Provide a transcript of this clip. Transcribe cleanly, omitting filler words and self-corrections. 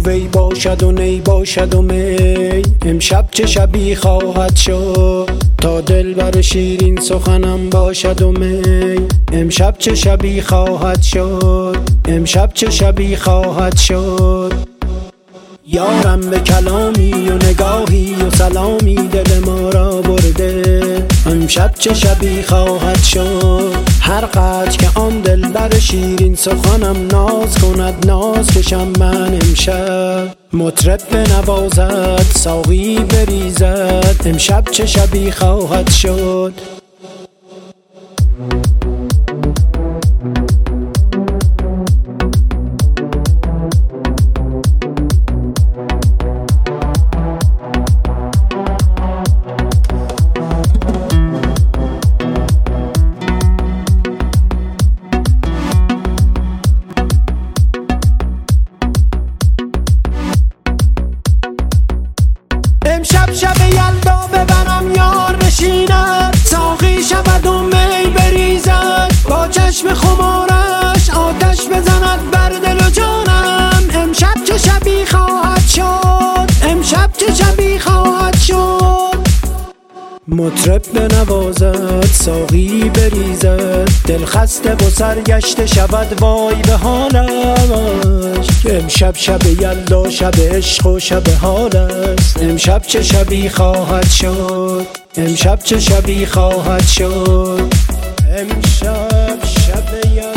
وی باشد و نی باشد و می. امشب چه شبی خواهد شد تا دلبر شیرین سخنم باشد و می. امشب چه شبی خواهد شد، امشب چه شبی خواهد شد. یارم به کلامی و نگاهی و سلامی دل ما را برده. امشب چه شبی خواهد شد، هر قدر که آن دلبر شیرین سخنم ناز کند ناز کشم من امشب. مطرب بنوازد ساقی بریزد، امشب چه شبی خواهد شد. امشب شب یلدا ببرم یار نشیند، ساقی شود و می بریزد، با چشم خمارش آتش بزند بر دل و جانم. امشب چه شبی خواهد شد، امشب چه شبی خواهد شد. مطرب بنوازد ساقی بریزد، دل خسته و سرگشته شود وای به حالش. امشب شب یلدا شب عشق و شب حال است. امشب چه شبی خواهد شد، امشب چه شبی خواهد شد. امشب شب یلدا